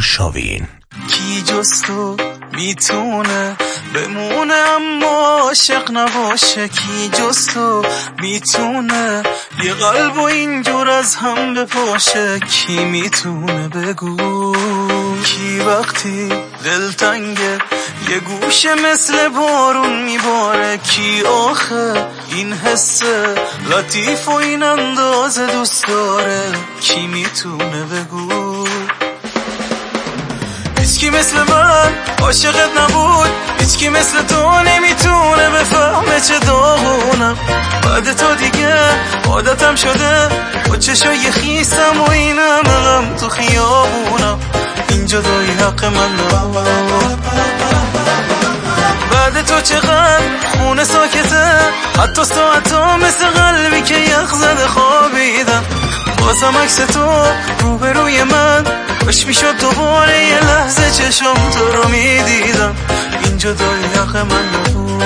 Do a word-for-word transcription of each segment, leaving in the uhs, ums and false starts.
آرشاوین. کی جز تو میتونه بمونه اما عاشق نباشه؟ کی جز تو میتونه یه قلب و اینجور از هم بپاشه؟ کی میتونه بگو کی وقتی دلتنگه یه گوشه مثل بارون میباره؟ کی آخه این حس لطیف و این اندازه دوست داره؟ کی میتونه بگو؟ هیچکی مثل من عاشقت نبود، هیچکی مثل تو نمیتونه بفهمه چه داغونم. بعد تو دیگه عادتم شده با چشای خیسم و اینم غم تو خیابونم. این جدایی حق من نبود. بعد تو چقدر خونه ساکته، حتی ساعتا مثل قلبی که یخ زده خوابیدم. بازم عکس تو روبروی من خوش میشد دوباره یه لحظه چشم تو رو میدیدم. این جدایی حق من نبود.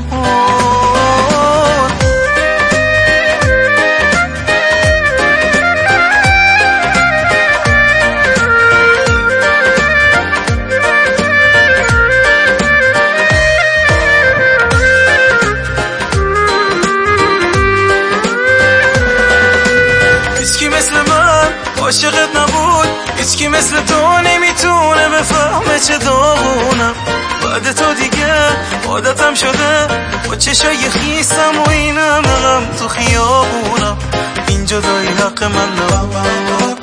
هیچکی مثل من عاشقت نبود، هیچکی مثل تو نمیتونه بفهمه چه داغونم. بعد تو دیگه عادتم شده با چشای خیسم و اینم غم تو خیابونم. این جدایی حق من نبود.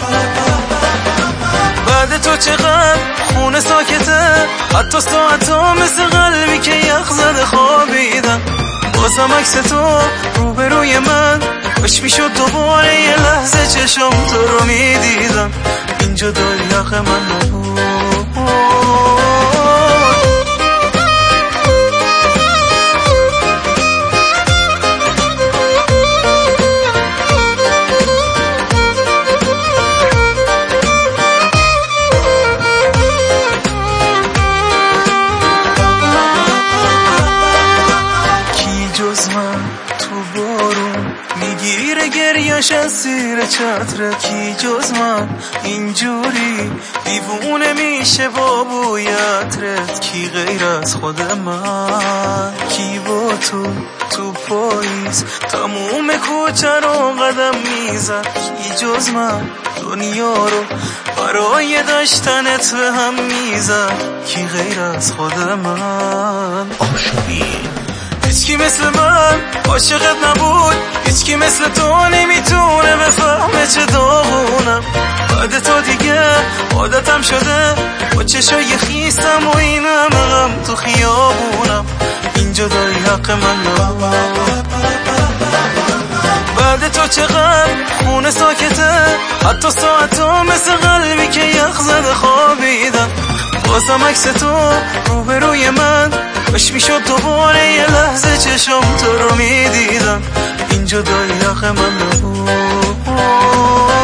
بعد تو چقدر خونه ساکته، حتی ساعتا مثل قلبی که یخ زده خوابیدم. بازم عکس تو روبروی من خوش میشد دوباره یه لحظه چشم تو رو میدیدم. این جدایی حق من نبود. کی جز من تو بارون میگیره گریش از زیر چتر؟ کی جز من اینجوری دیوونه میشه با بوی عطرت؟ کی غیر از خود من؟ کی با تو تو پاییز تموم کوچه رو قدم میزد؟ کی جز من دنیا رو برای داشتنت به هم میزد؟ کی غیر از خود من؟ آرشاوین. هیچکی مثل من عاشقت نبود، هیچکی مثل تو نمیتونه بفهمه چه داغونم. بعد تو دیگه عادتم شده با چشای خیسم و اینم غم تو خیابونم. این جدایی حق من نبود. بعد تو چقدر خونه ساکته، حتی ساعتا مثل قلبی که یخ زده خوابیدم. بازم عکس تو روبروی من خوش میشد دوباره یه لحظه چشم تو رو میدیدم. این جدایی حق من نبود.